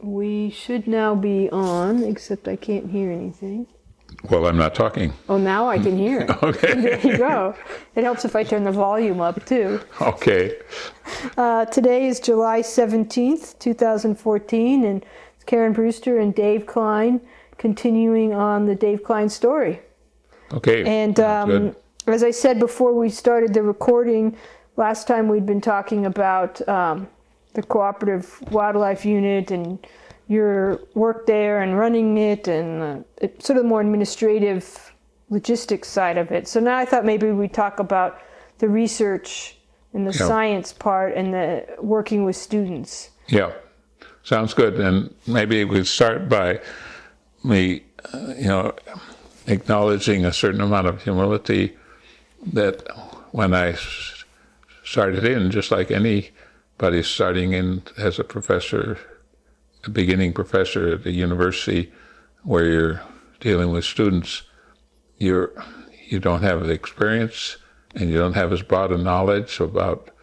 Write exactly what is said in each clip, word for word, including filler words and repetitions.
We should now be on, except I can't hear anything. Well, I'm not talking. Oh, now I can hear. Okay. There you go. It helps if I turn the volume up, too. Okay. Uh, today is July seventeenth, twenty fourteen, and it's Karen Brewster and Dave Klein continuing on the Dave Klein story. Okay. And um, as I said before we started the recording, last time we'd been talking about um, the Cooperative Wildlife Unit and your work there and running it and uh, it, sort of the more administrative logistics side of it. So now I thought maybe we'd talk about the research and the yeah. science part and the working with students. Yeah, sounds good. And maybe we'd start by me, uh, you know, acknowledging a certain amount of humility that when I started in, just like anybody starting in as a professor, a beginning professor at a university where you're dealing with students, you're, you don't have the experience and you don't have as broad a knowledge about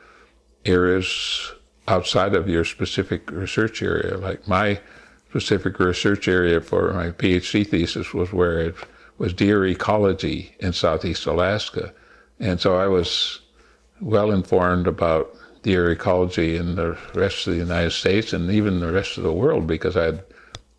areas outside of your specific research area. Like my specific research area for my PhD thesis was where it was deer ecology in Southeast Alaska. And so I was well informed about deer ecology in the rest of the United States and even the rest of the world, because I had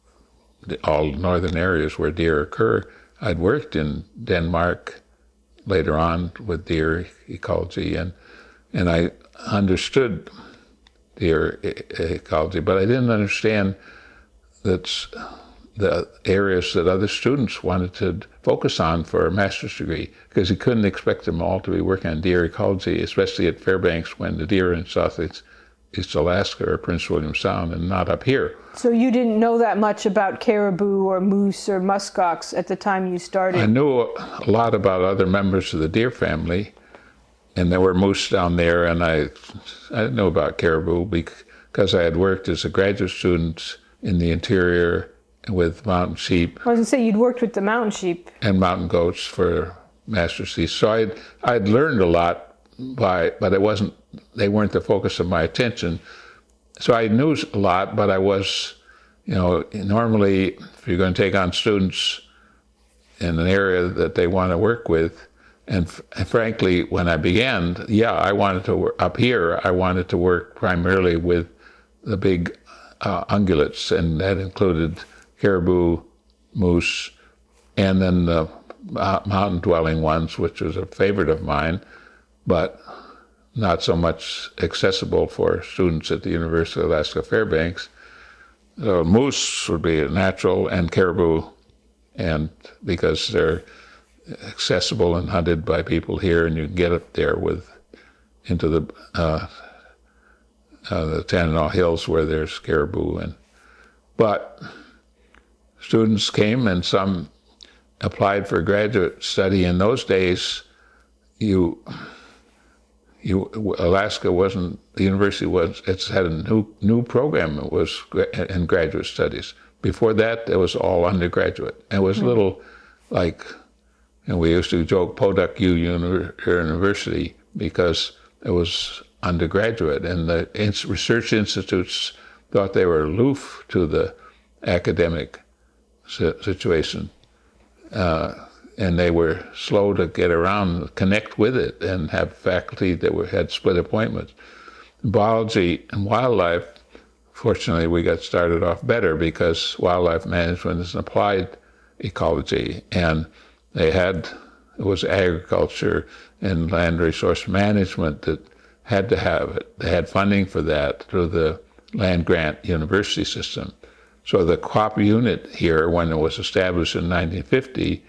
all northern areas where deer occur. I'd worked in Denmark later on with deer ecology, and and I understood deer e- ecology, but I didn't understand that the areas that other students wanted to focus on for a master's degree, because you couldn't expect them all to be working on deer ecology, especially at Fairbanks when the deer in Southeast East Alaska or Prince William Sound and not up here. So you didn't know that much about caribou or moose or muskox at the time you started? I knew a lot about other members of the deer family, and there were moose down there, and I, I didn't know about caribou because I had worked as a graduate student in the interior with mountain sheep. I was going to say, you'd worked with the mountain sheep. And mountain goats for master's thesis. So I'd, I'd learned a lot, by, but it wasn't, they weren't the focus of my attention. So I knew a lot, but I was, you know, normally if you're going to take on students in an area that they want to work with, and, f- and frankly, when I began, yeah, I wanted to work, up here, I wanted to work primarily with the big uh, ungulates, and that included caribou, moose, and then the uh, mountain-dwelling ones, which was a favorite of mine, but not so much accessible for students at the University of Alaska Fairbanks. So moose would be a natural, and caribou, and because they're accessible and hunted by people here, and you can get up there with into the uh, uh, the Tanana Hills where there's caribou, and but. Students came, and some applied for graduate study. In those days, you, you, Alaska wasn't, the university was, it's had a new new program. It was in graduate studies. Before that, it was all undergraduate. It was a little like, you know, we used to joke Poduk U University because it was undergraduate, and the research institutes thought they were aloof to the academic situation, uh, and they were slow to get around, connect with it, and have faculty that were, had split appointments. Biology and wildlife, fortunately, we got started off better because wildlife management is an applied ecology, and they had, it was agriculture and land resource management that had to have it. They had funding for that through the land grant university system. So the C O P unit here, when it was established in nineteen fifty,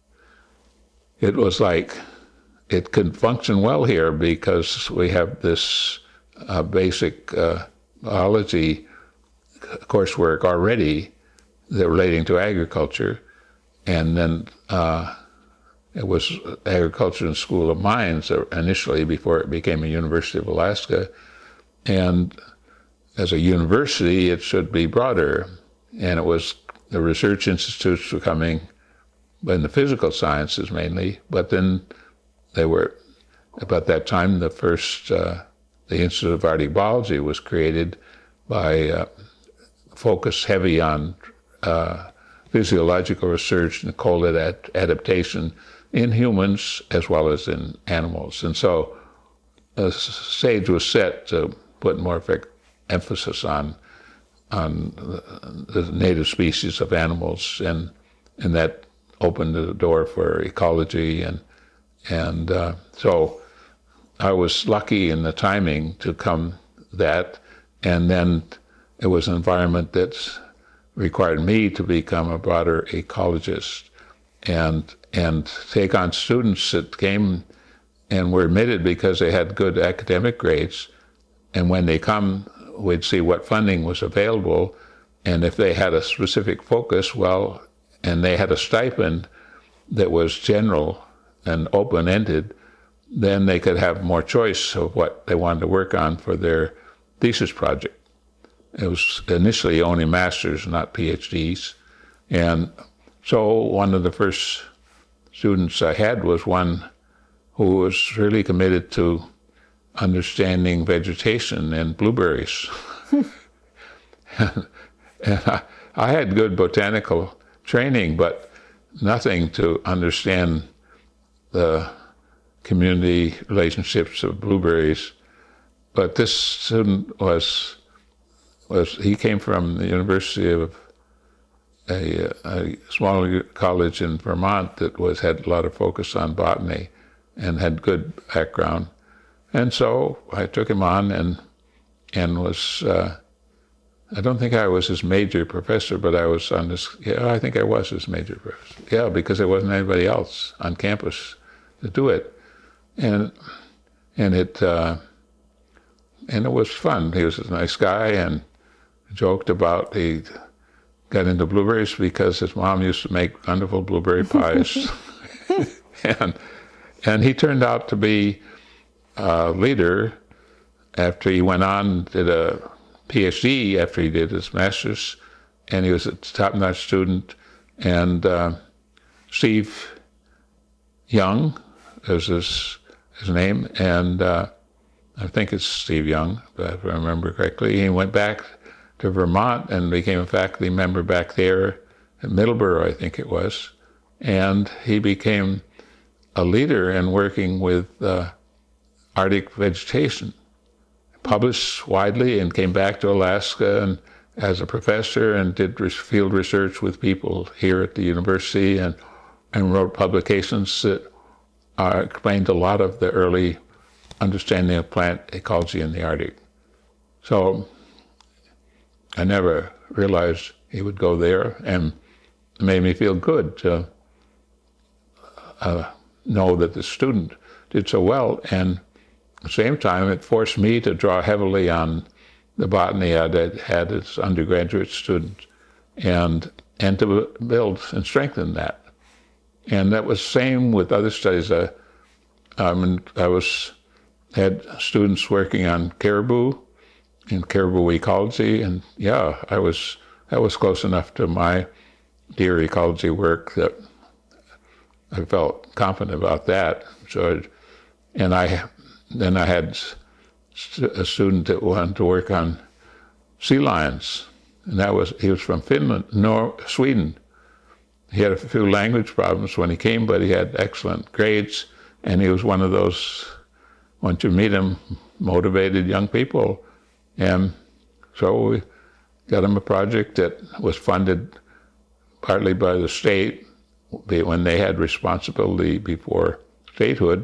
it was like it could function well here because we have this uh, basic uh, biology coursework already that relating to agriculture, and then uh, it was Agriculture and School of Mines initially before it became a University of Alaska, and as a university it should be broader. And it was the research institutes were coming in the physical sciences mainly, but then they were, about that time, the first, uh, the Institute of Arctic Biology was created by uh, focus heavy on uh, physiological research and cold ad- adaptation in humans as well as in animals. And so the stage was set to put more effect, emphasis on on the native species of animals, and and that opened the door for ecology, and and uh, so I was lucky in the timing to come that, and then it was an environment that required me to become a broader ecologist and and take on students that came and were admitted because they had good academic grades, and when they come, we'd see what funding was available, and if they had a specific focus, well, and they had a stipend that was general and open-ended, then they could have more choice of what they wanted to work on for their thesis project. It was initially only masters, not PhDs. And so one of the first students I had was one who was really committed to understanding vegetation and blueberries. and and I, I had good botanical training, but nothing to understand the community relationships of blueberries. But this student was, was he came from the University of a, a small college in Vermont that was had a lot of focus on botany and had good background. And so I took him on and and was, uh, I don't think I was his major professor, but I was on this, yeah, I think I was his major professor. Yeah, because there wasn't anybody else on campus to do it. And and it uh, and it was fun. He was a nice guy and joked about he got into blueberries because his mom used to make wonderful blueberry pies. and and he turned out to be a leader after he went on, did a PhD after he did his master's, and he was a top-notch student. And uh, Steve Young is his, his name, and uh, I think it's Steve Young, if I remember correctly. He went back to Vermont and became a faculty member back there at Middleborough, I think it was. And he became a leader in working with uh, Arctic vegetation. Published widely and came back to Alaska and as a professor and did field research with people here at the university, and, and wrote publications that uh, explained a lot of the early understanding of plant ecology in the Arctic. So I never realized he would go there, and it made me feel good to uh, know that the student did so well. And at the same time, it forced me to draw heavily on the botany I'd had as undergraduate student, and and to build and strengthen that. And that was same with other studies. I, I, mean, I was had students working on caribou and caribou ecology, and yeah, I was that was close enough to my deer ecology work that I felt confident about that. So, and I. Then I had a student that wanted to work on sea lions, and that was he was from Finland, no, Sweden. He had a few language problems when he came, but he had excellent grades, and he was one of those, once you meet him, motivated young people. And so we got him a project that was funded partly by the state when they had responsibility before statehood.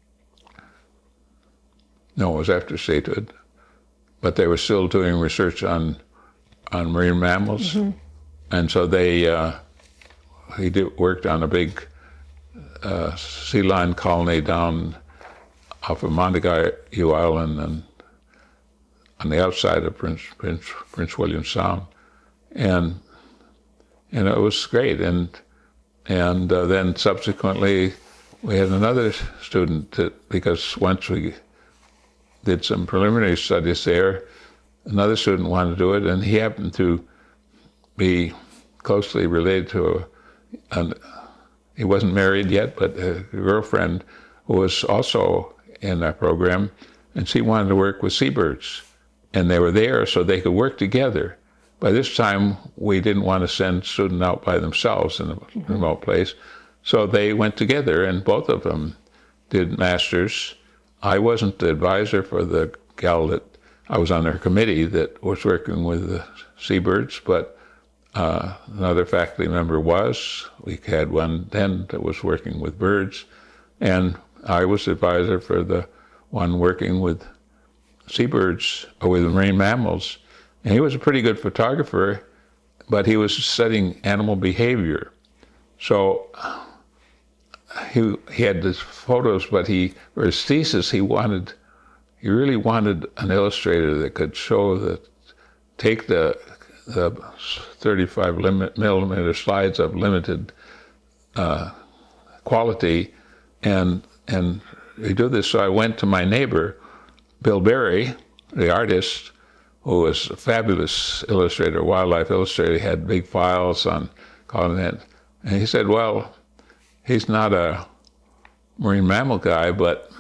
No, it was after statehood, but they were still doing research on on marine mammals, mm-hmm. and so they uh, he did, worked on a big uh, sea lion colony down off of Montague Island and on the outside of Prince Prince Prince William Sound, and and it was great. And and uh, then subsequently we had another student that, because once we did some preliminary studies there, another student wanted to do it, and he happened to be closely related to a, an, he wasn't married yet, but a girlfriend who was also in our program, and she wanted to work with seabirds. And they were there so they could work together. by this time, we didn't want to send students out by themselves in a mm-hmm. remote place. So they went together, and both of them did masters. I wasn't the advisor for the gal that I was on her committee that was working with the seabirds, but uh, another faculty member was. We had one then that was working with birds, and I was advisor for the one working with seabirds, or with marine mammals. And he was a pretty good photographer, but he was studying animal behavior. So he he had these photos, but he, for his thesis, he wanted, he really wanted an illustrator that could show that, take the the thirty-five millimeter slides of limited uh, quality, and and he did this. So I went to my neighbor, Bill Berry, the artist, who was a fabulous illustrator, wildlife illustrator. He had big files on continent. And he said, well, he's not a marine mammal guy, but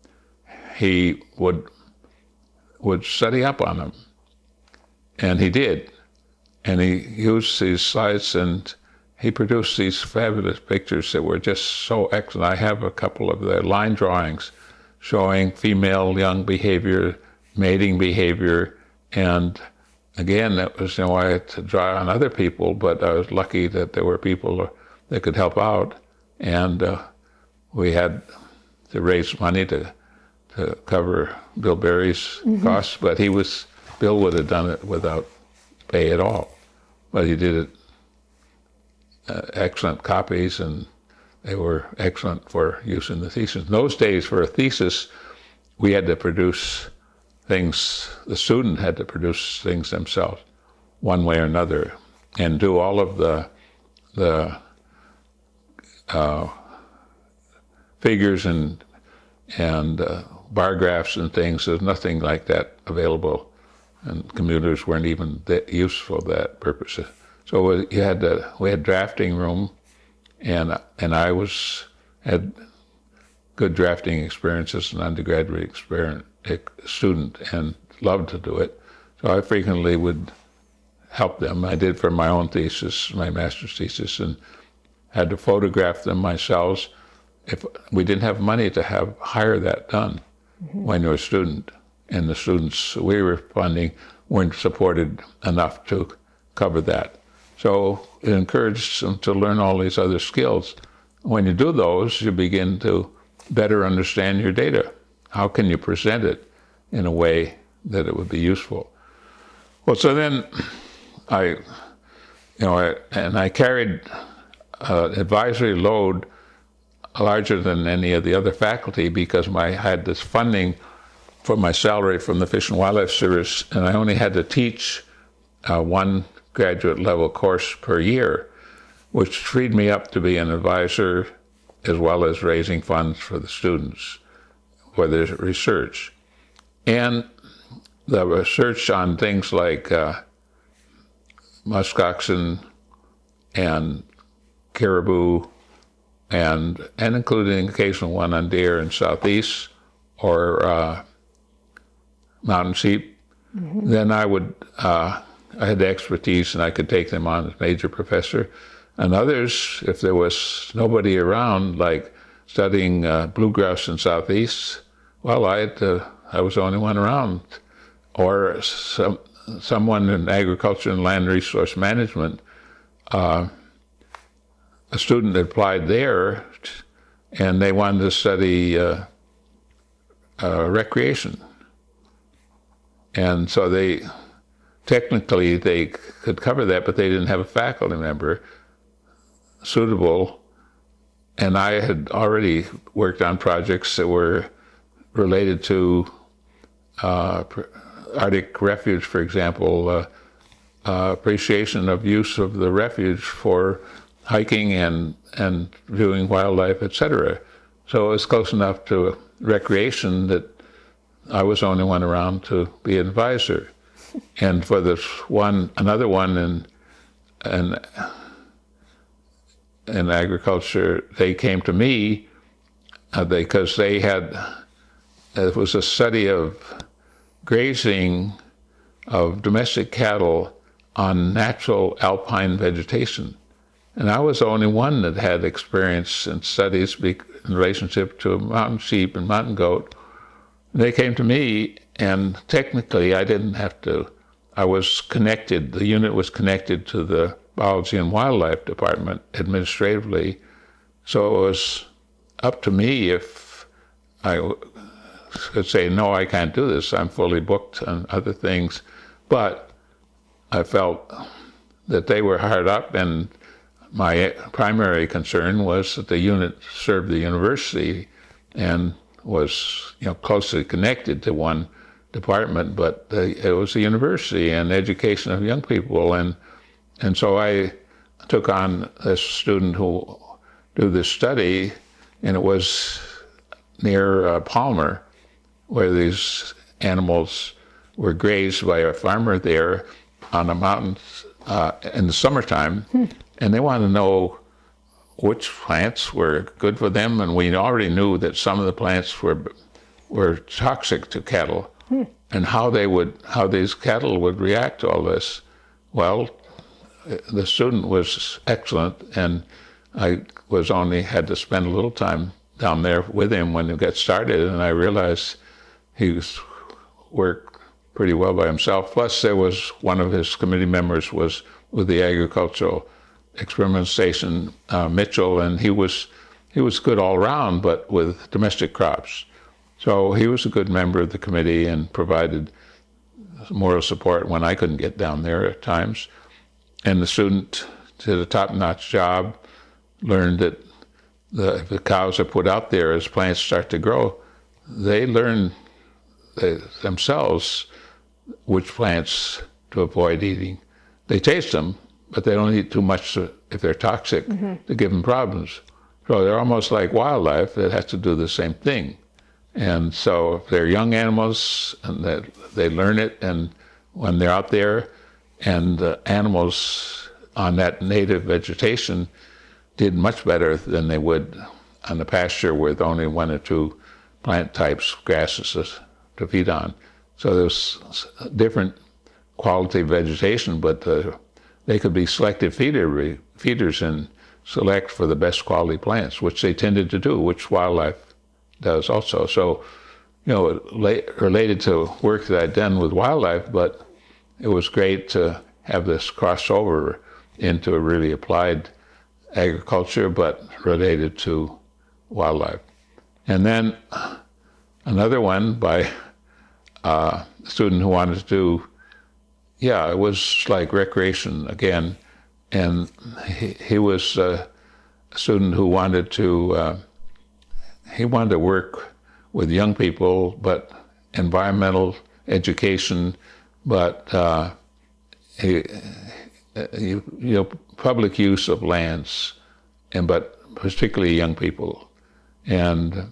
he would would study up on them. And he did. And he used these slides, and he produced these fabulous pictures that were just so excellent. I have a couple of the line drawings showing female young behavior, mating behavior, and again, that was, you know, I had to draw on other people, but I was lucky that there were people that could help out, and uh, we had to raise money to to cover Bill Berry's mm-hmm. costs, but he was, Bill would have done it without pay at all, but he did it, uh, excellent copies, and they were excellent for use in the thesis. In those days, for a thesis, we had to produce things, the student had to produce things themselves, one way or another, and do all of the the uh, figures and and uh, bar graphs and things. There's nothing like that available, and computers weren't even that useful for that purpose. So you had to, we had drafting room, and and I was had good drafting experience as an undergraduate experience, student, and loved to do it. So I frequently would help them. I did for my own thesis, my master's thesis, and had to photograph them myself. If we didn't have money to have hire that done mm-hmm. when you're a student, and the students we were funding weren't supported enough to cover that. So it encouraged them to learn all these other skills. When you do those, you begin to better understand your data. How can you present it in a way that it would be useful? Well, so then I, you know, I, and I carried an advisory load larger than any of the other faculty because my, I had this funding for my salary from the Fish and Wildlife Service, and I only had to teach uh, one graduate level course per year, which freed me up to be an advisor as well as raising funds for the students for their research. And the research on things like uh, muskoxen and caribou, and and including occasional one on deer in southeast or uh, mountain sheep, mm-hmm. then I would, uh, I had the expertise and I could take them on as major professor. And others, if there was nobody around, like studying uh, bluegrass in southeast, well, I had to, I was the only one around. Or some someone in agriculture and land resource management, uh, a student applied there, and they wanted to study uh, uh, recreation. And so they, technically they could cover that, but they didn't have a faculty member suitable. And I had already worked on projects that were related to uh, Arctic refuge, for example, uh, uh, appreciation of use of the refuge for hiking and, and viewing wildlife, et cetera. So it was close enough to recreation that I was the only one around to be an advisor. And for this one, another one in, in, in agriculture, they came to me uh, because they had, it was a study of grazing of domestic cattle on natural alpine vegetation. And I was the only one that had experience and studies in relationship to mountain sheep and mountain goat. And they came to me, and technically I didn't have to, I was connected, the unit was connected to the Biology and Wildlife Department administratively. So it was up to me if I could say, no, I can't do this. I'm fully booked on other things. But I felt that they were hard up, and my primary concern was that the unit served the university and was, you know, closely connected to one department, but the, it was the university and education of young people. And and so I took on this student who do this study, and it was near uh, Palmer, where these animals were grazed by a farmer there on the mountains uh, in the summertime. Hmm. And they wanted to know which plants were good for them, and we already knew that some of the plants were were toxic to cattle, hmm. and how they would how these cattle would react to all this. Well, the student was excellent, and I was only had to spend a little time down there with him when it got started, and I realized he was worked pretty well by himself. Plus, there was one of his committee members was with the agricultural experiment station, uh, Mitchell, and he was he was good all around, but with domestic crops. So he was a good member of the committee and provided moral support when I couldn't get down there at times. And the student did a top-notch job, learned that the, if the cows are put out there as plants start to grow, they learn they, themselves which plants to avoid eating. They taste them, but they don't eat too much to, if they're toxic, mm-hmm. to give them problems. So they're almost like wildlife that has to do the same thing. And so if they're young animals, and they, they learn it, and when they're out there, and the animals on that native vegetation did much better than they would on the pasture with only one or two plant types, grasses to feed on. So there's different quality vegetation, but uh, they could be selective feeder, feeders and select for the best quality plants, which they tended to do, which wildlife does also. So, you know, related to work that I'd done with wildlife, but it was great to have this crossover into a really applied agriculture, but related to wildlife. And then another one by uh, a student who wanted to do, yeah, it was like recreation again. And he, he was uh, a student who wanted to, uh, he wanted to work with young people, but environmental education, but uh, he, you, you know, public use of lands, and but particularly young people. And,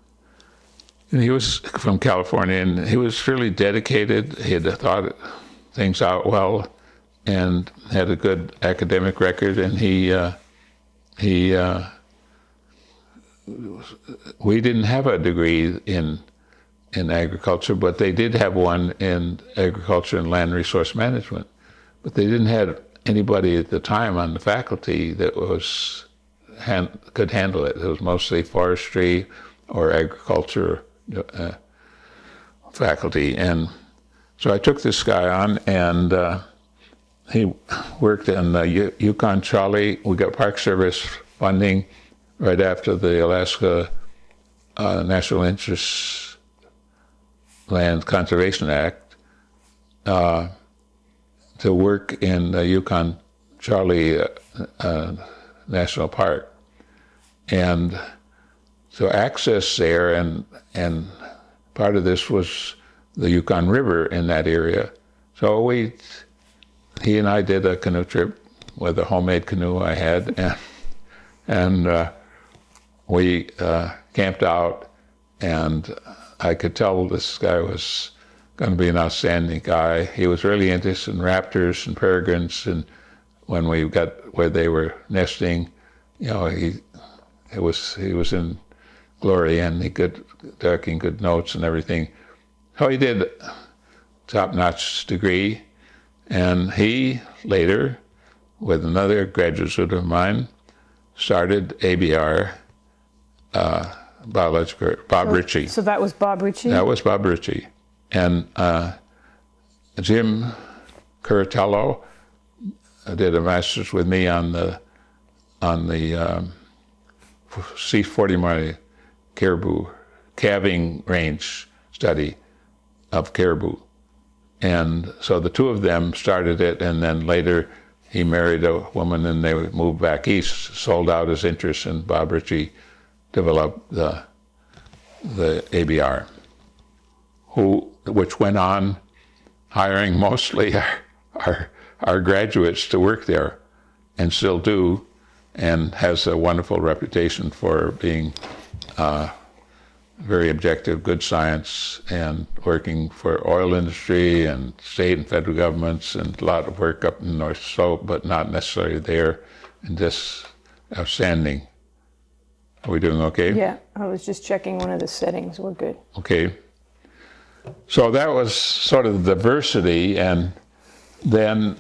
and he was from California, and he was really dedicated. He had thought things out well, and had a good academic record. And he uh, he uh, we didn't have a degree in in agriculture, but they did have one in agriculture and land resource management. But they didn't have anybody at the time on the faculty that was hand, could handle it. It was mostly forestry or agriculture uh, faculty. And so I took this guy on, and uh, he worked in the Yukon Trolley. We got Park Service funding right after the Alaska uh, National Interest Land Conservation Act uh, to work in the Yukon Trolley uh, uh, National Park. And so access there, and and part of this was the Yukon River in that area. So we, he and I did a canoe trip with a homemade canoe I had, and, and uh, we uh, camped out, and I could tell this guy was going to be an outstanding guy. He was really interested in raptors and peregrines, and when we got where they were nesting, you know, he it was he was in glory, and he could taking good notes and everything. So he did a top-notch degree, And he later, with another graduate student of mine, started A B R, uh, biological, Bob So, Ritchie. so that was Bob Ritchie? That was Bob Ritchie. And uh, Jim Curatello did a master's with me on the on the um, C forty Mile caribou calving range study of caribou. And so the two of them started it, and then later he married a woman and they moved back east, sold out his interest, and Bob Ritchie developed the the A B R, who which went on hiring mostly our, our, our graduates to work there, and still do, and has a wonderful reputation for being uh, very objective, good science, and working for oil industry and state and federal governments, and a lot of work up in the North Slope, but not necessarily there, and just outstanding. Are we doing okay? Yeah, I was just checking one of the settings. We're good. Okay. So that was sort of the diversity, and then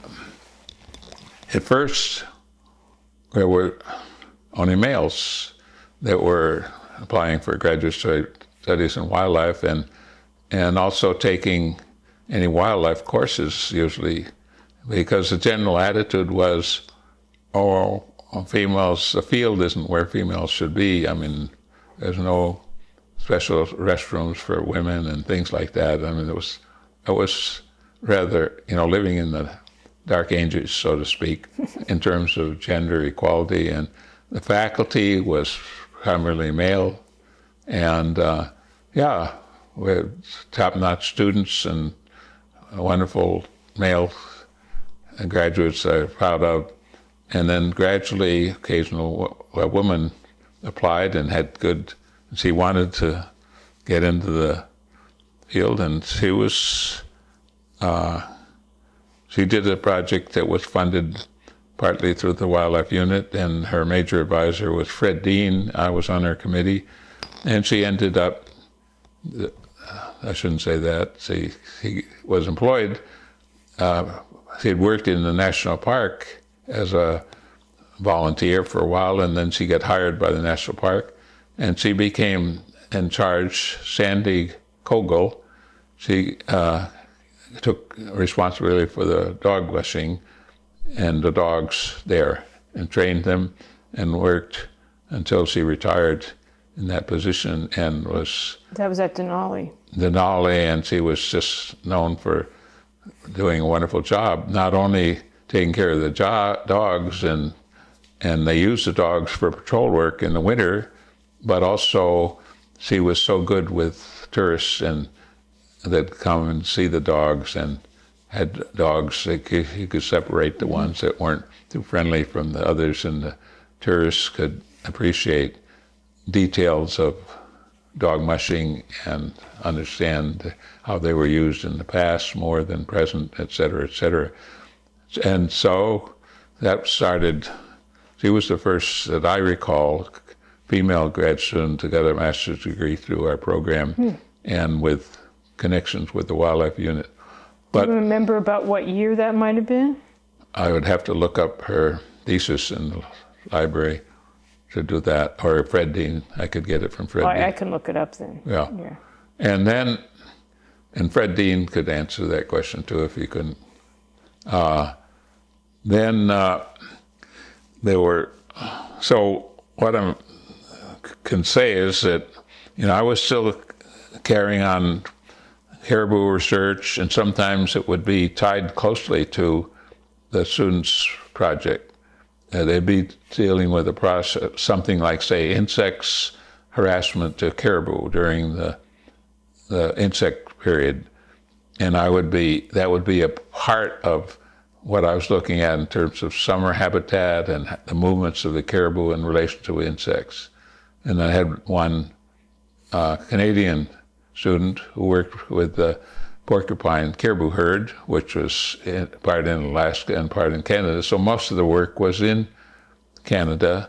at first there were only males that were applying for graduate studies in wildlife, and and also taking any wildlife courses usually, because the general attitude was, oh, females, the field isn't where females should be. I mean, there's no special restrooms for women and things like that. I mean, it was, it was rather, you know, living in the dark ages, so to speak, in terms of gender equality. And the faculty was primarily male. And uh, yeah, we had top-notch students and wonderful male graduates I'm proud of. And then gradually, occasional a woman applied and had good, she wanted to get into the field, and she was, uh, she did a project that was funded partly through the Wildlife Unit, and her major advisor was Fred Dean. I was on her committee, and she ended up, I shouldn't say that, she, she was employed, uh, she had worked in the national park as a volunteer for a while, and then she got hired by the national park, and she became in charge. Sandy Kogel, she uh, took responsibility for the dog washing and the dogs there, and trained them, and worked until she retired in that position, and was That was at Denali. Denali, and she was just known for doing a wonderful job, not only taking care of the jo- dogs, and and they used the dogs for patrol work in the winter, but also she was so good with tourists and that come and see the dogs, and had dogs that could, you could separate the ones that weren't too friendly from the others, and the tourists could appreciate details of dog mushing and understand how they were used in the past more than present, et cetera, et cetera. And so that started, she was the first that I recall, female grad student to get a master's degree through our program, hmm. and with connections with the Wildlife Unit. But do you remember about what year that might have been? I would have to look up her thesis in the library to do that, or Fred Dean. I could get it from Fred Oh, Dean. I can look it up then. Yeah. yeah. And then, and Fred Dean could answer that question too if he couldn't. Uh, then uh, there were, so what I can say is that, you know, I was still carrying on caribou research, and sometimes it would be tied closely to the students' project. Uh, they'd be dealing with a process, something like, say, insects harassment to caribou during the the insect period, and I would be that would be a part of what I was looking at in terms of summer habitat and the movements of the caribou in relation to insects. And I had one uh, Canadian student who worked with the porcupine caribou herd, which was in, part in Alaska and part in Canada. So most of the work was in Canada,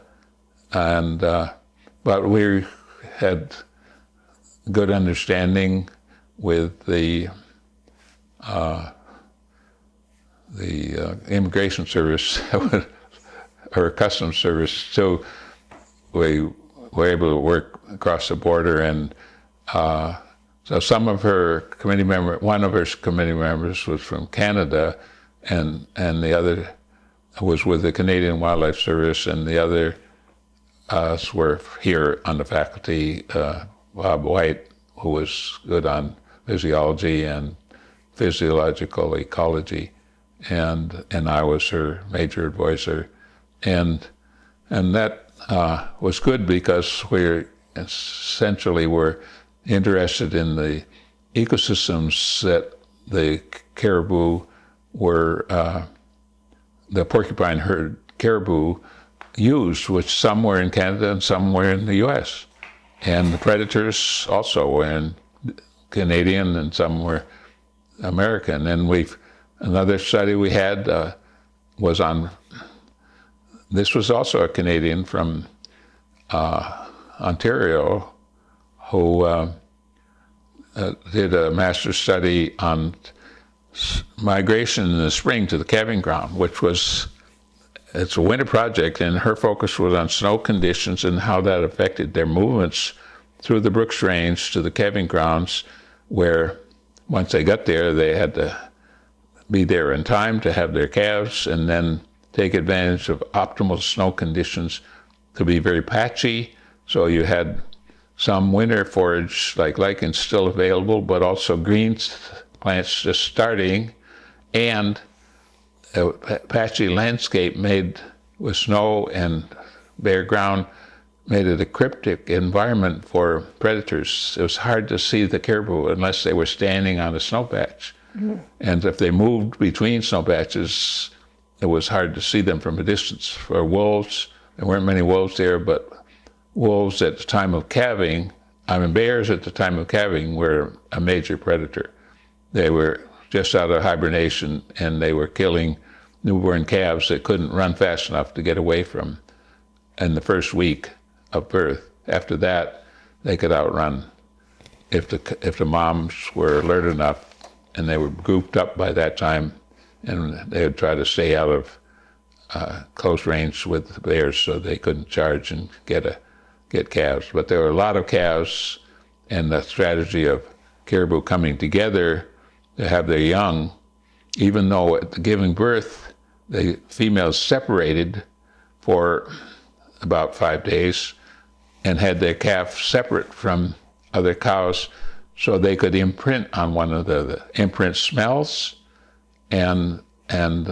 and uh, but we had good understanding with the uh, the uh, immigration service or customs service. So we were able to work across the border, and uh, so some of her committee member, one of her committee members was from Canada, and and the other was with the Canadian Wildlife Service, and the other us were here on the faculty. Uh, Bob White, who was good on physiology and physiological ecology, and and I was her major advisor, and and that uh, was good because we essentially were interested in the ecosystems that the caribou were, uh, the porcupine herd caribou used, which some were in Canada and some were in the U S. And the predators also were in Canadian and some were American. And we've, another study we had uh, was on, this was also a Canadian from uh, Ontario, who uh, uh, did a master's study on migration in the spring to the calving ground, which was, it's a winter project, and her focus was on snow conditions and how that affected their movements through the Brooks Range to the calving grounds, where once they got there, they had to be there in time to have their calves and then take advantage of optimal snow conditions to be very patchy. So you had some winter forage like lichens still available, but also green plants just starting, and a patchy landscape made with snow and bare ground made it a cryptic environment for predators. It was hard to see the caribou unless they were standing on a snow patch. Mm-hmm. And if they moved between snow patches, it was hard to see them from a distance. For wolves, there weren't many wolves there, but wolves at the time of calving, I mean bears at the time of calving were a major predator. They were just out of hibernation, and they were killing newborn calves that couldn't run fast enough to get away from in the first week of birth. After that, they could outrun if the if the moms were alert enough, and they were grouped up by that time, and they would try to stay out of uh, close range with the bears so they couldn't charge and get a get calves. But there were a lot of calves, and the strategy of caribou coming together to have their young, even though at the giving birth, the females separated for about five days and had their calf separate from other cows so they could imprint on one another. Imprint smells and and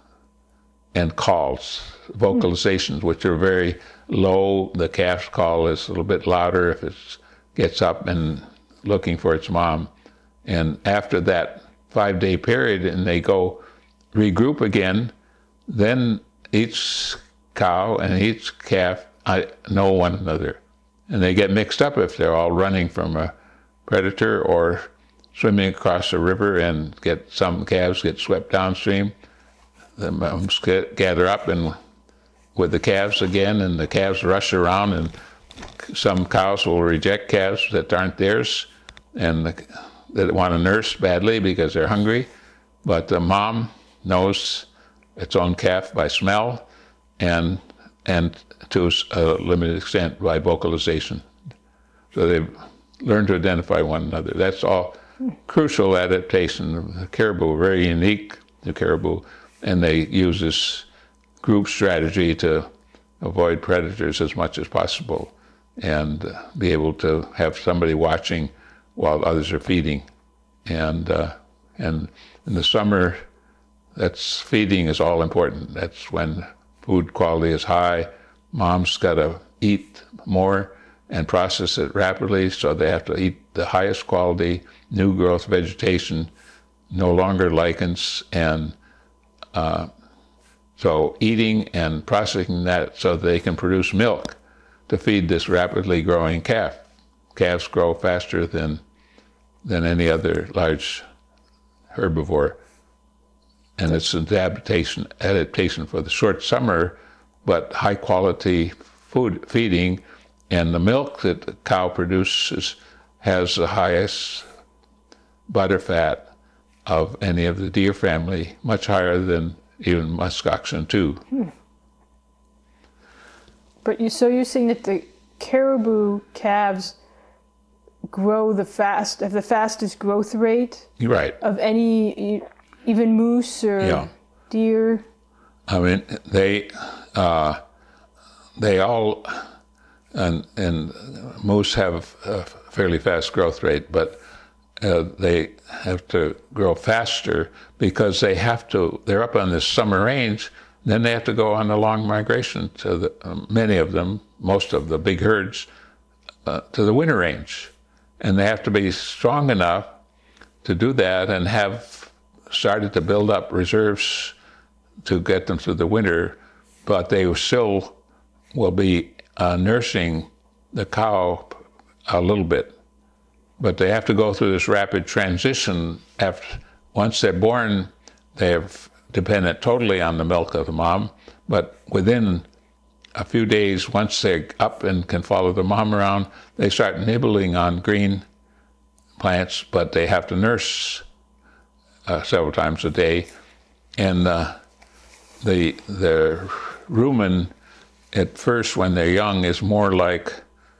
and calls, vocalizations, which are very low. The calf's call is a little bit louder if it gets up and looking for its mom. And after that five-day period, and they go regroup again, then each cow and each calf I know one another. And they get mixed up if they're all running from a predator or swimming across a river, and get some calves get swept downstream. The moms get, gather up and with the calves again, and the calves rush around, and some cows will reject calves that aren't theirs and the, that want to nurse badly because they're hungry. But the mom knows its own calf by smell and and to a limited extent by vocalization. So they've learned to identify one another. That's all crucial adaptation of the caribou, very unique to caribou, and they use this group strategy to avoid predators as much as possible and be able to have somebody watching while others are feeding. And uh, and in the summer, that's feeding is all important. That's when food quality is high. Mom's got to eat more and process it rapidly, so they have to eat the highest quality, new growth vegetation, no longer lichens, and uh, so eating and processing that so they can produce milk to feed this rapidly growing calf. Calves grow faster than than any other large herbivore, and it's an adaptation adaptation for the short summer, but high quality food feeding, and the milk that the cow produces has the highest butter fat of any of the deer family, much higher than even musk oxen too. Hmm. But you, so you're saying that the caribou calves grow the fast, have the fastest growth rate? Right. Of any, even moose or yeah. deer? I mean, they, uh, they all, and, and moose have a fairly fast growth rate, but uh, they have to grow faster because they have to, they're up on this summer range, then they have to go on a long migration to the, um, many of them, most of the big herds, uh, to the winter range. And they have to be strong enough to do that and have started to build up reserves to get them through the winter, but they still will be uh, nursing the cow a little bit. But they have to go through this rapid transition. After, once they're born, they're dependent totally on the milk of the mom, but within a few days, once they're up and can follow the mom around, they start nibbling on green plants, but they have to nurse uh, several times a day. And uh, the the rumen, at first when they're young, is more like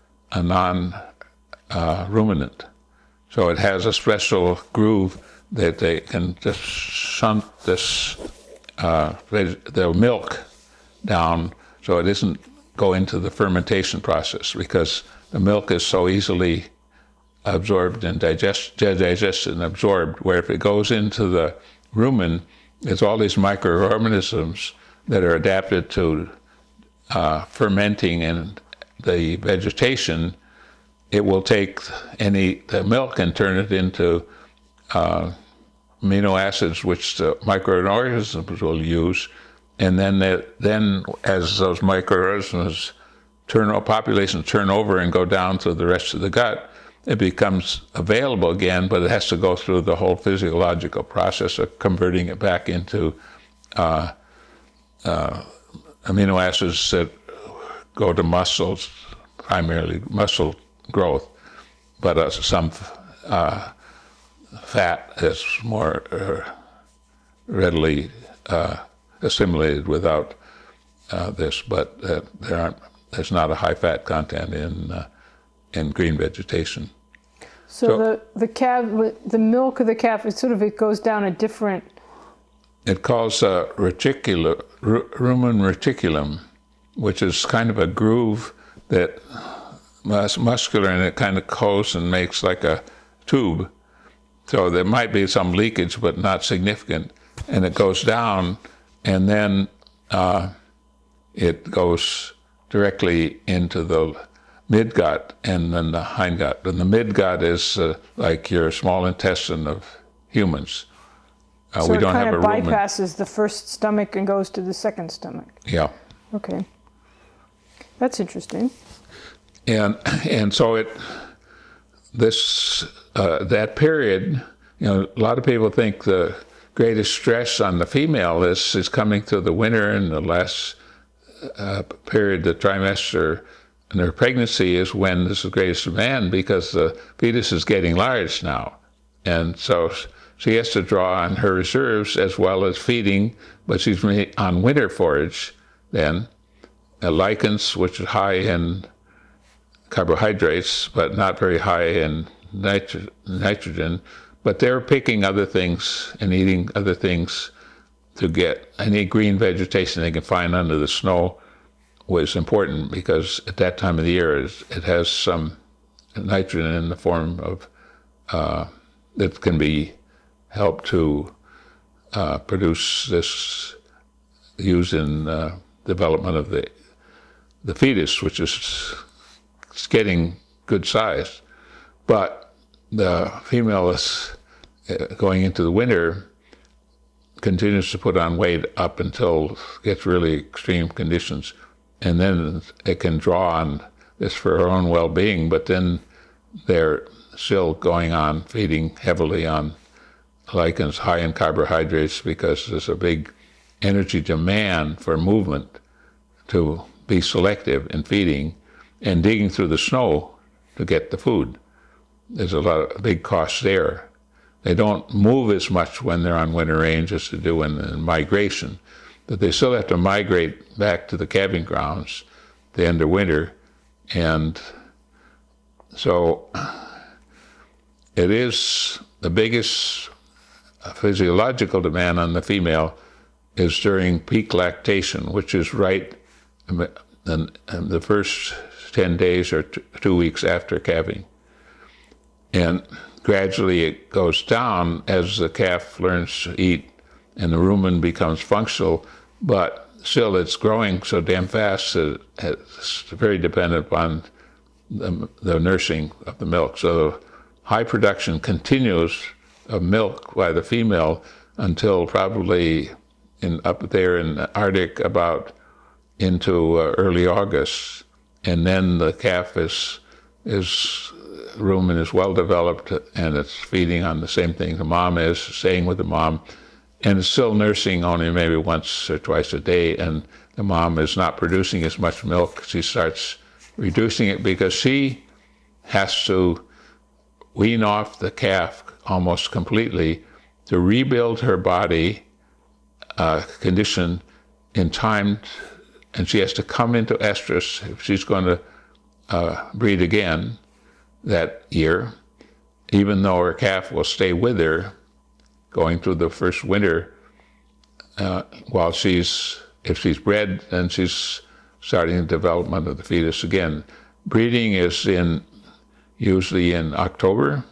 a non-ruminant. Uh, so it has a special groove that they can just shunt this uh, the milk down so it doesn't go into the fermentation process, because the milk is so easily absorbed and digest, digested and absorbed, where if it goes into the rumen, there's all these microorganisms that are adapted to uh, fermenting in the vegetation. It will take any the milk and turn it into uh, amino acids, which the microorganisms will use, and then they, then as those microorganisms turn, populations turn over and go down to the rest of the gut, it becomes available again, but it has to go through the whole physiological process of converting it back into uh, uh, amino acids that go to muscles, primarily muscle growth, but uh, some uh, fat is more uh, readily uh, assimilated without uh, this, but uh, there aren't, there's not a high fat content in uh, in green vegetation. So, so the the calf, the milk of the calf, it sort of it goes down a different. It calls uh, reticulum, rumen reticulum, which is kind of a groove that mus- muscular, and it kind of goes and makes like a tube. So there might be some leakage, but not significant, and it goes down, and then uh, it goes directly into the midgut and then the hindgut. And the midgut is uh, like your small intestine of humans. Uh, so we don't it kind have of a rumen. bypasses the first stomach and goes to the second stomach. Yeah. Okay. That's interesting. And and so it this uh, that period, you know, a lot of people think the greatest stress on the female is is coming through the winter, and the last uh, period, the trimester in her pregnancy, is when this is greatest demand, because the fetus is getting large now, and so she has to draw on her reserves as well as feeding, but she's on winter forage then, uh, lichens, which is high in carbohydrates, but not very high in nitro- nitrogen, but they're picking other things and eating other things to get any green vegetation they can find under the snow. Was important because at that time of the year it has some nitrogen in the form of uh, that can be helped to uh, produce this, used in uh, development of the the fetus, which is getting good size. But the female is uh, going into the winter, continues to put on weight up until it gets really extreme conditions. And then it can draw on this for her own well-being, but then they're still going on feeding heavily on lichens high in carbohydrates, because there's a big energy demand for movement to be selective in feeding and digging through the snow to get the food. There's a lot of big costs there. they don't move as much when they're on winter range as they do in, in migration, but they still have to migrate back to the calving grounds at the end of winter. And so it is the biggest physiological demand on the female is during peak lactation, which is right in the first ten days or two weeks after calving. And gradually it goes down as the calf learns to eat and the rumen becomes functional, but still it's growing so damn fast that it's very dependent upon the, the nursing of the milk. So high production continues of milk by the female until probably in up there in the Arctic about into uh, early August, and then the calf is is rumen is well developed and it's feeding on the same thing the mom is, staying with the mom, and it's still nursing only maybe once or twice a day, and the mom is not producing as much milk. She starts reducing it because she has to wean off the calf almost completely to rebuild her body uh, condition in time, and she has to come into estrus if she's going to uh, breed again that year, even though her calf will stay with her going through the first winter uh, while she's, if she's bred, then she's starting the development of the fetus again. Breeding is in usually in October,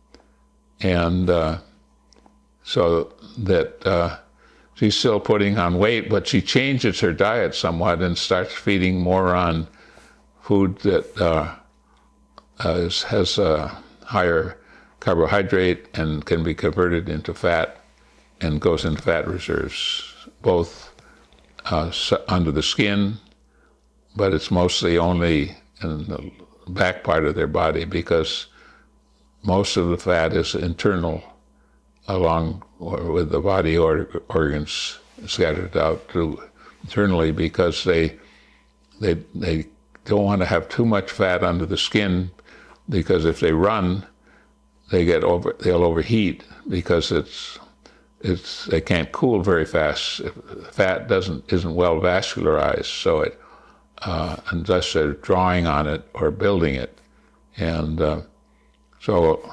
and uh, so that uh, she's still putting on weight, but she changes her diet somewhat and starts feeding more on food that uh, uh, is, has a higher carbohydrate and can be converted into fat and goes into fat reserves, both uh, under the skin, but it's mostly only in the back part of their body because most of the fat is internal along with the body or, organs scattered out through internally because they they they don't want to have too much fat under the skin, because if they run they get over they'll overheat because it's it's they can't cool very fast. Fat doesn't isn't well vascularized, so it uh, and thus they're drawing on it or building it, and uh, so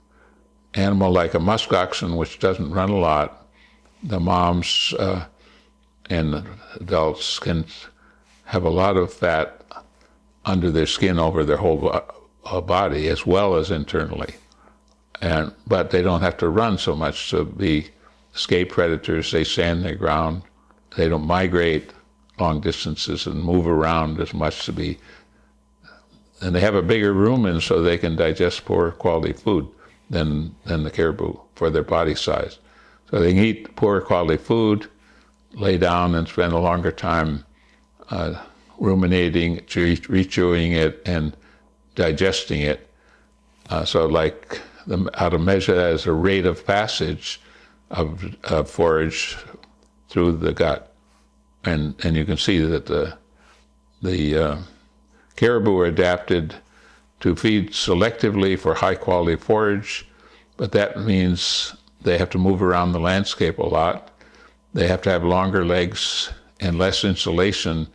animal like a musk oxen, which doesn't run a lot, the moms uh, and adults can have a lot of fat under their skin over their whole bo- body as well as internally, and but they don't have to run so much to be escape predators. They stand their ground. They don't migrate long distances and move around as much to be, and they have a bigger rumen so they can digest poor quality food than than the caribou for their body size. So they can eat poor quality food, lay down and spend a longer time uh, ruminating, rechewing it, and digesting it. Uh, so like the, how to measure that as a rate of passage of, of forage through the gut. And and you can see that the, the uh, caribou are adapted to feed selectively for high quality forage, but that means they have to move around the landscape a lot. They have to have longer legs and less insulation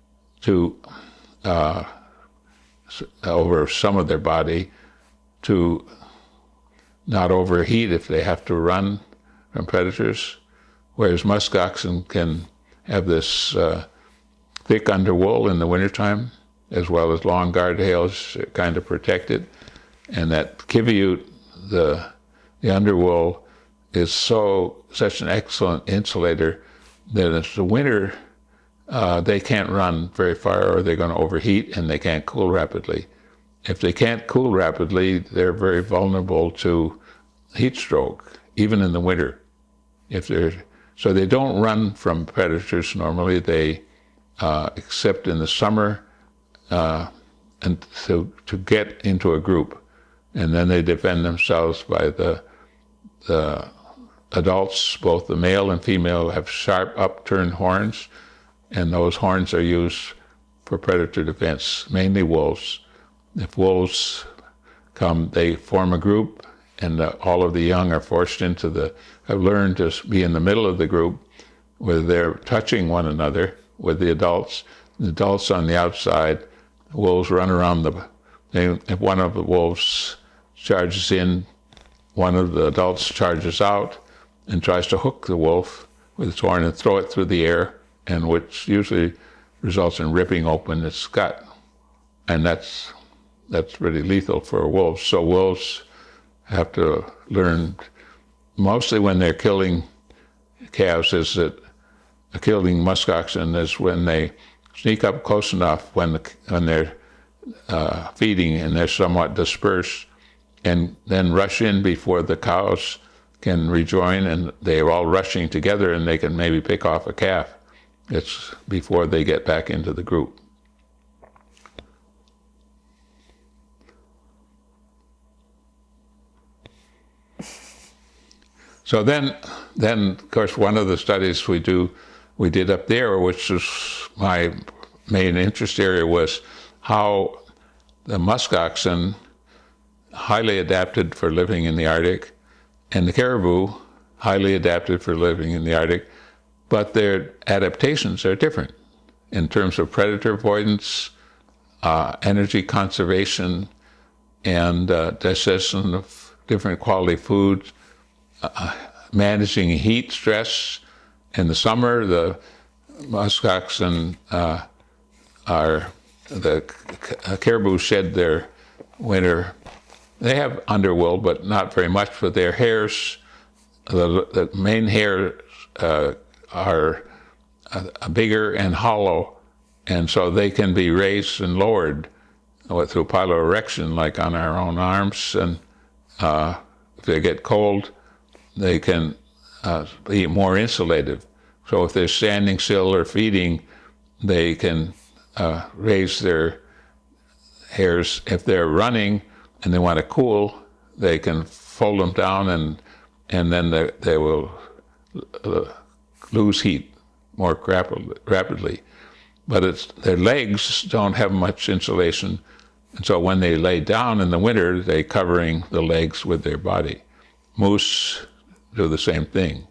to uh, over some of their body to not overheat if they have to run from predators, whereas musk oxen can have this uh, thick underwool in the wintertime, as well as long guard hails kind of protect it. And that kiviute, the the underwool, is so such an excellent insulator that if the winter uh, they can't run very far or they're going to overheat and they can't cool rapidly. If they can't cool rapidly, they're very vulnerable to heat stroke, even in the winter. If they're so they don't run from predators normally. They uh, except in the summer. Uh, and so to get into a group, and then they defend themselves by the the adults, both the male and female, have sharp upturned horns, and those horns are used for predator defense, mainly wolves. If wolves come, they form a group and the, all of the young are forced into the, have learned to be in the middle of the group where they're touching one another with the adults. The adults on the outside, the wolves run around the, they, if one of the wolves charges in, one of the adults charges out and tries to hook the wolf with its horn and throw it through the air, and which usually results in ripping open its gut. And that's that's pretty lethal for wolves. So wolves have to learn, mostly when they're killing calves, is that killing muskoxen is when they sneak up close enough when the, when they're uh, feeding and they're somewhat dispersed, and then rush in before the cows can rejoin, and they're all rushing together, and they can maybe pick off a calf. It's before they get back into the group. So then, then of course, one of the studies we do, we did up there, which was my main interest area, was how the muskoxen, highly adapted for living in the Arctic, and the caribou, highly adapted for living in the Arctic, but their adaptations are different in terms of predator avoidance, uh, energy conservation, and uh, digestion of different quality foods, uh, managing heat stress. In the summer, the muskoxen uh, are, the caribou shed their winter. They have underwool, but not very much, but their hairs, the, the main hairs uh, are uh, bigger and hollow, and so they can be raised and lowered through piloerection, like on our own arms, and uh, if they get cold, they can uh, be more insulative. So if they're standing still or feeding, they can uh, raise their hairs. If they're running and they want to cool, they can fold them down, and and then they, they will uh, lose heat more rapidly. rapidly. But it's, their legs don't have much insulation, and so when they lay down in the winter, they're covering the legs with their body. Moose do the same thing.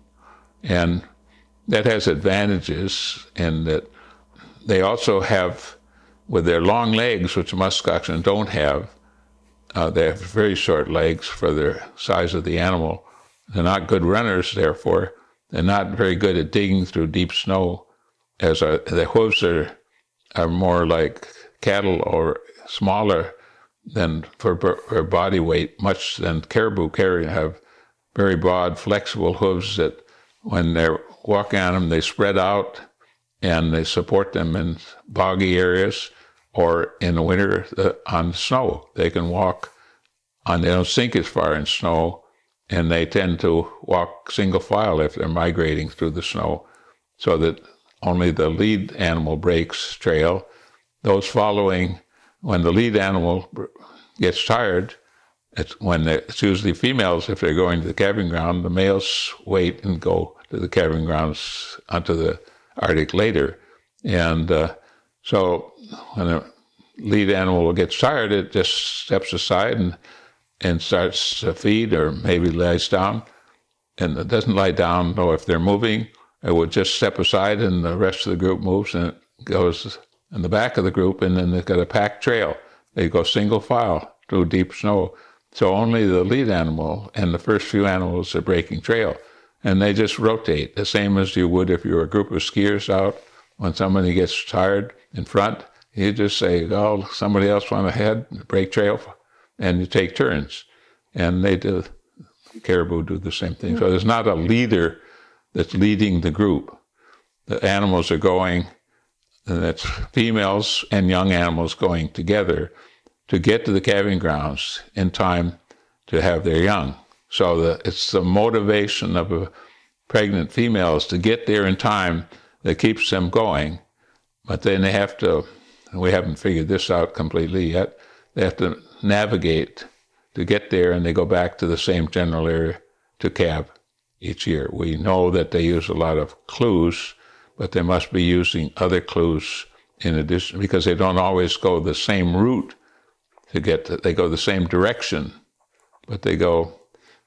And that has advantages in that they also have, with their long legs, which muskoxen don't have, uh, they have very short legs for the size of the animal. They're not good runners, therefore. They're not very good at digging through deep snow, as our, the hooves are, are more like cattle or smaller than for, for body weight, much than caribou carry have very broad, flexible hooves that when they're walking on them, they spread out and they support them in boggy areas, or in the winter uh, on snow. They can walk on, they don't sink as far in snow, and they tend to walk single file if they're migrating through the snow, so that only the lead animal breaks trail. Those following, when the lead animal gets tired, it's when it's usually females, if they're going to the calving ground, the males wait and go to the calving grounds onto the Arctic later. And uh, so when a lead animal gets tired, it just steps aside and, and starts to feed, or maybe lies down. And it doesn't lie down, though, if they're moving. It would just step aside and the rest of the group moves, and it goes in the back of the group, and then they've got a packed trail. They go single file through deep snow. So only the lead animal and the first few animals are breaking trail. And they just rotate, the same as you would if you were a group of skiers out. When somebody gets tired in front, you just say, oh, somebody else went ahead, break trail, and you take turns. And they do, caribou do the same thing. So there's not a leader that's leading the group. The animals are going, and that's females and young animals going together to get to the calving grounds in time to have their young. So the, it's the motivation of a pregnant females to get there in time that keeps them going. But then they have to, and we haven't figured this out completely yet, they have to navigate to get there, and they go back to the same general area to calve each year. We know that they use a lot of clues, but they must be using other clues in addition, because they don't always go the same route to get to, they go the same direction, but they go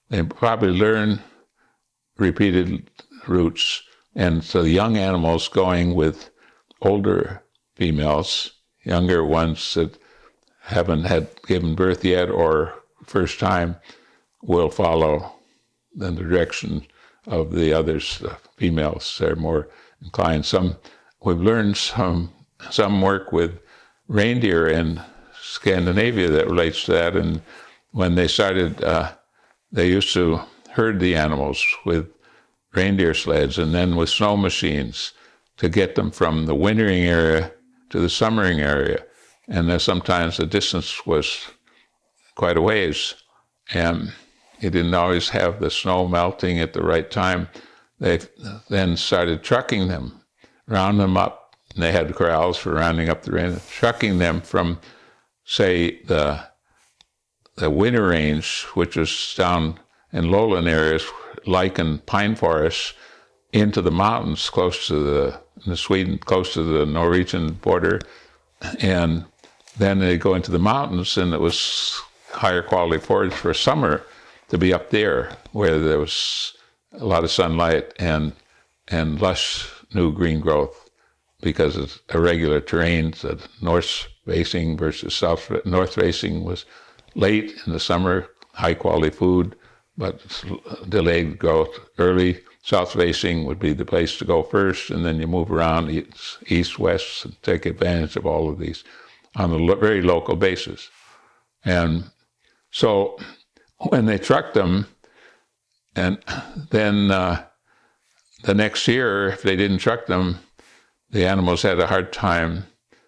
they probably learn repeated routes. And so the young animals going with older females, younger ones that haven't had given birth yet or first time, will follow in the direction of the others, the females. They're more inclined. Some we've learned some some work with reindeer in Scandinavia that relates to that. And when they started, uh, they used to herd the animals with reindeer sleds and then with snow machines to get them from the wintering area to the summering area. And then sometimes the distance was quite a ways. And you didn't always have the snow melting at the right time. They then started trucking them, round them up. And they had corrals for rounding up the reindeer, trucking them from, say, the the winter range, which was down in lowland areas, lichen pine forests, into the mountains close to the, in Sweden, close to the Norwegian border. And then they go into the mountains, and it was higher quality forage for summer to be up there where there was a lot of sunlight and and lush new green growth because of irregular terrain. The north facing versus south, north facing was late in the summer, high quality food, but delayed growth early. South facing would be the place to go first, and then you move around east, east west, and take advantage of all of these on a lo- very local basis. And so when they trucked them, and then uh, the next year, if they didn't truck them, the animals had a hard time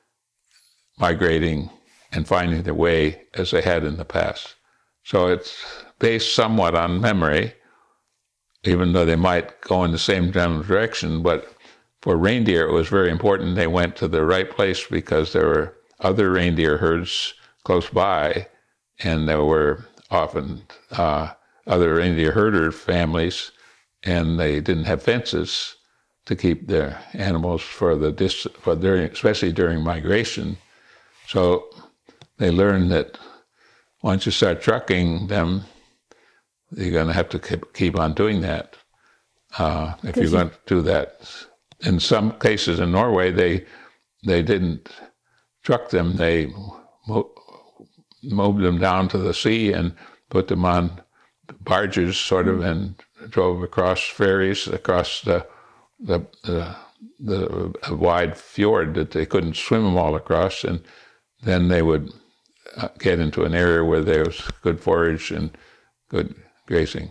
migrating and finding their way as they had in the past. So it's based somewhat on memory, even though they might go in the same general direction. But for reindeer, it was very important they went to the right place because there were other reindeer herds close by, and there were often uh, other reindeer herder families, and they didn't have fences to keep their animals for the dis- for during, especially during migration. So they learned that once you start trucking them, you're going to have to keep, keep on doing that uh, if you're going to do that. In some cases in Norway, they they didn't truck them. They mo- moved them down to the sea and put them on barges, sort of, and drove across ferries across the the the, the a wide fjord that they couldn't swim them all across, and then they would uh, get into an area where there was good forage and good grazing.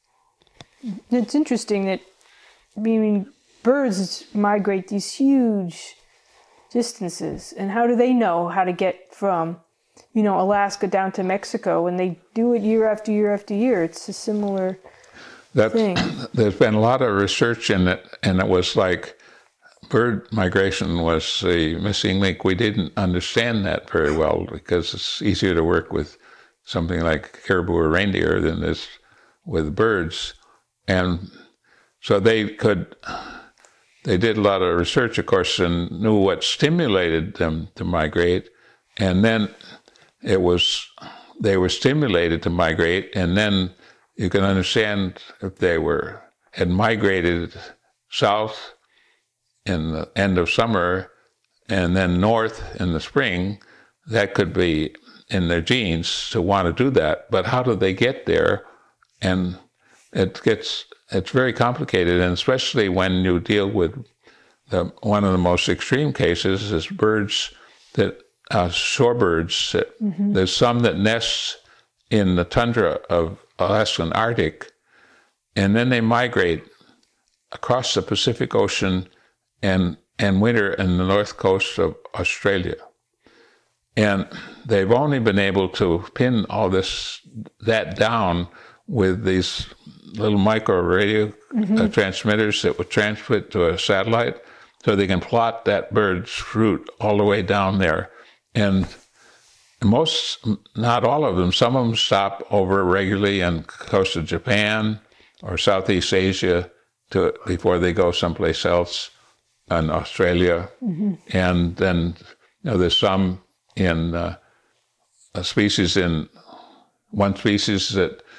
It's interesting that, I mean, birds migrate these huge distances, and how do they know how to get from, you know, Alaska down to Mexico when they do it year after year after year? It's a similar That's, thing. There's been a lot of research in it, and it was like bird migration was the missing link. We didn't understand that very well because it's easier to work with something like caribou or reindeer than it is with birds. And so they could, they did a lot of research, of course, and knew what stimulated them to migrate. And then it was, they were stimulated to migrate, and then you can understand if they were, had migrated south in the end of summer and then north in the spring, that could be in their genes to want to do that. But how do they get there? And it gets, it's very complicated, and especially when you deal with the, one of the most extreme cases is birds that, uh, shorebirds. That, mm-hmm. There's some that nest in the tundra of Alaskan Arctic, and then they migrate across the Pacific Ocean and and winter in the north coast of Australia. And they've only been able to pin all this that down with these little micro radio mm-hmm. uh, transmitters that would transmit to a satellite, so they can plot that bird's route all the way down there. And most, not all of them, some of them stop over regularly on the coast of Japan or Southeast Asia to before they go someplace else in Australia. Mm-hmm. And then, you know, there's some in uh, a species in, one species that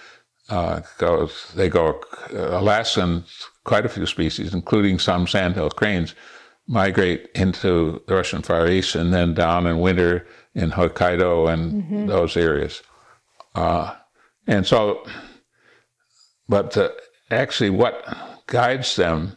uh, goes, they go, uh, Alaskan, quite a few species, including some sandhill cranes, migrate into the Russian Far East and then down in winter in Hokkaido and mm-hmm. those areas. Uh, and so, but uh, actually what guides them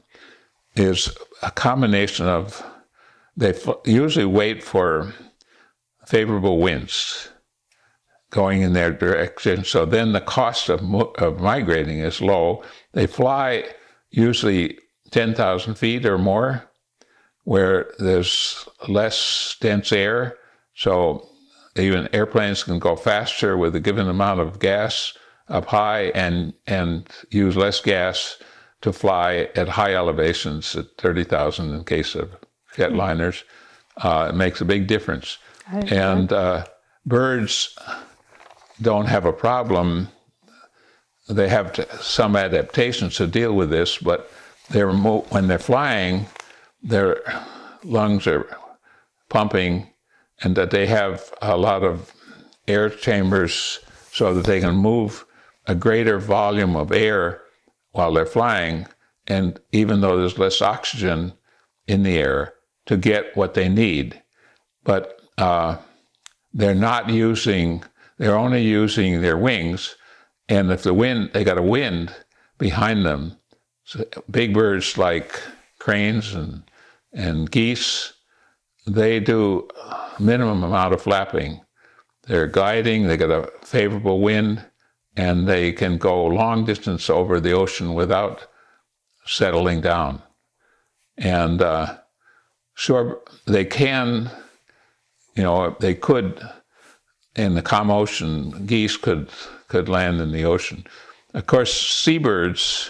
is a combination of, they f- usually wait for favorable winds going in their direction. So then the cost of, mo- of migrating is low. They fly usually ten thousand feet or more, where there's less dense air. So even airplanes can go faster with a given amount of gas up high and, and use less gas to fly at high elevations at thirty thousand in case of jetliners. Uh, it makes a big difference. And uh, birds don't have a problem. They have to, some adaptations to deal with this, but they're mo- when they're flying, their lungs are pumping, and that they have a lot of air chambers so that they can move a greater volume of air while they're flying, and even though there's less oxygen in the air, to get what they need. But uh, they're not using, they're only using their wings, and if the wind, they got a wind behind them. So big birds like cranes and, and geese, they do a minimum amount of flapping. They're gliding, they got a favorable wind, and they can go long distance over the ocean without settling down. And uh, sure, they can, you know, they could, in the calm ocean, geese could could land in the ocean. Of course, seabirds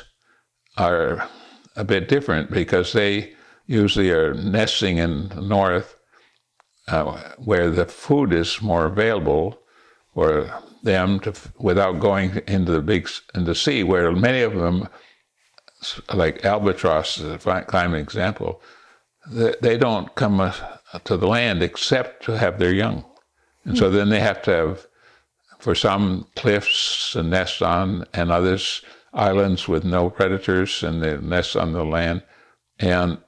are a bit different because they usually are nesting in the north, uh, where the food is more available for them to, without going into the big in the sea, where many of them, like albatross, is a prime example, they, they don't come uh, to the land except to have their young. And so then they have to have, for some, cliffs to nest on, and others islands with no predators, and they nest on the land. And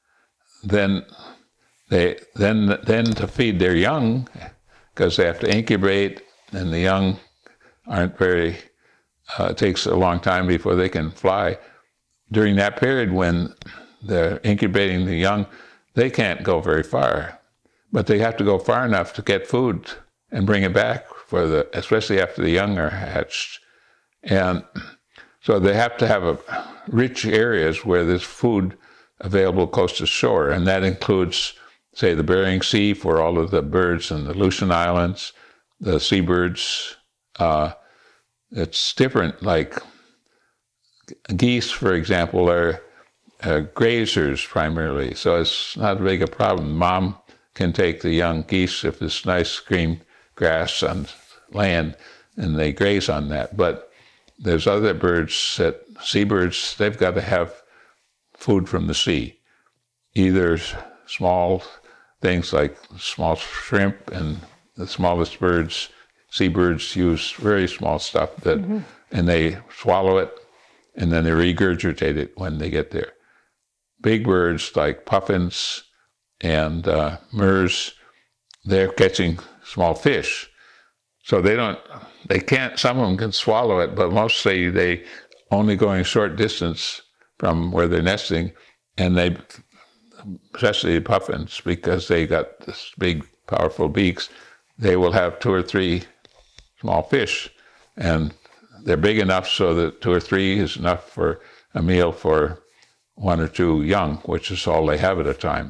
then they then then to feed their young, because they have to incubate, and the young aren't very. Uh, it takes a long time before they can fly. During that period when they're incubating the young, they can't go very far, but they have to go far enough to get food and bring it back for the, especially after the young are hatched. And so they have to have a rich areas where there's food available close to shore, and that includes, say, the Bering Sea for all of the birds in the Aleutian Islands, the seabirds. Uh, it's different, like geese, for example, are uh, grazers primarily, so it's not big a problem. Mom can take the young geese if it's nice green grass on land, and they graze on that. But there's other birds that, seabirds, they've got to have food from the sea, either small things like small shrimp, and the smallest birds, seabirds, use very small stuff that, mm-hmm. and they swallow it, and then they regurgitate it when they get there. Big birds like puffins and uh, murres, they're catching small fish. So they don't, they can't, some of them can swallow it, but mostly they only going a short distance from where they're nesting, and they, especially puffins, because they got this big, powerful beaks, they will have two or three small fish, and they're big enough so that two or three is enough for a meal for one or two young, which is all they have at a time.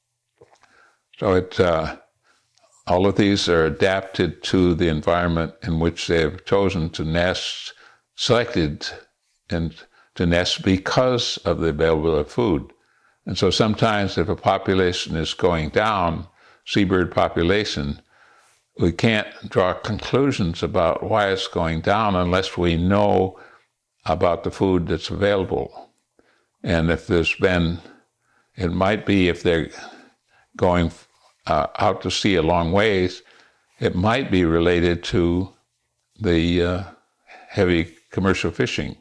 So it, uh, all of these are adapted to the environment in which they have chosen to nest, selected and to nest because of the availability of food. And so sometimes if a population is going down, seabird population, we can't draw conclusions about why it's going down unless we know about the food that's available. And if there's been, it might be if they're going uh, out to sea a long ways, it might be related to the uh, heavy commercial fishing.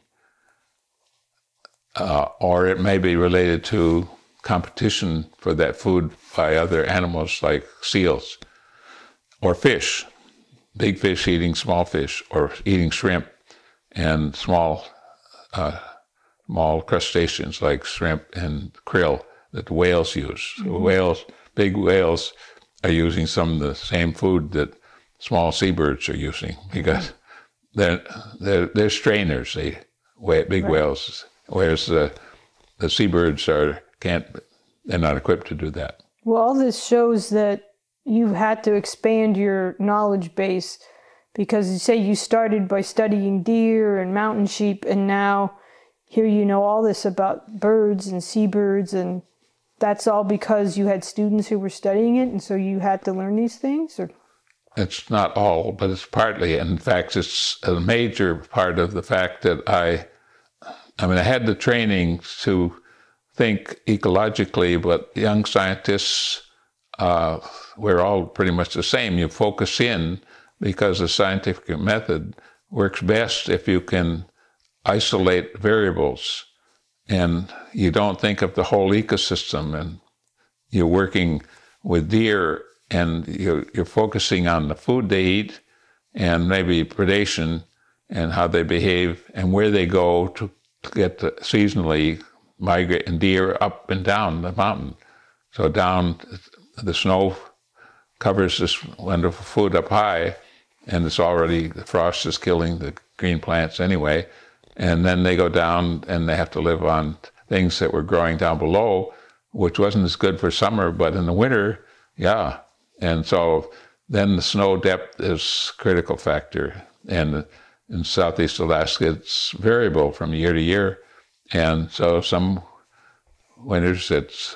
Uh, or it may be related to competition for that food by other animals like seals or fish, big fish eating small fish, or eating shrimp and small, uh, small crustaceans like shrimp and krill that whales use. So Mm-hmm. whales, big whales, are using some of the same food that small seabirds are using because they're they're, they're strainers. They big Right. whales, whereas the the seabirds are can't. They're not equipped to do that. Well, all this shows that you've had to expand your knowledge base because you say you started by studying deer and mountain sheep, and now here you know all this about birds and seabirds, and that's all because you had students who were studying it, and so you had to learn these things? Or? It's not all, but it's partly. In fact, it's a major part of the fact that I, I mean, I had the training to think ecologically, but young scientists, uh, we're all pretty much the same. You focus in because the scientific method works best if you can isolate variables and you don't think of the whole ecosystem, and you're working with deer and you're, you're focusing on the food they eat and maybe predation and how they behave and where they go to, to get the, seasonally migrating deer up and down the mountain. So down, the snow covers this wonderful food up high, and it's already, the frost is killing the green plants anyway. And then they go down and they have to live on things that were growing down below, which wasn't as good for summer, but in the winter, yeah. And so then the snow depth is a critical factor. And in Southeast Alaska, it's variable from year to year. And so some winters, it's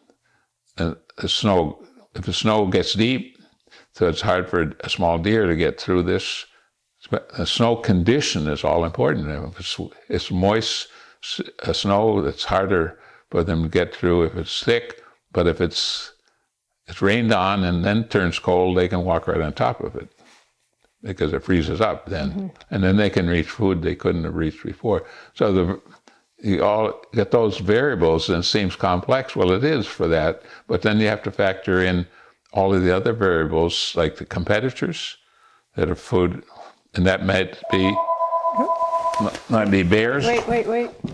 uh, the snow, if the snow gets deep, so it's hard for a small deer to get through this. The snow condition is all important. If it's, it's moist uh, snow, it's harder for them to get through if it's thick. But if it's it's rained on and then turns cold, they can walk right on top of it because it freezes up then. Mm-hmm. And then they can reach food they couldn't have reached before. So the you all get those variables, and it seems complex. Well, it is for that. But then you have to factor in all of the other variables, like the competitors that are food. And that might be, might be bears. Wait, wait, wait.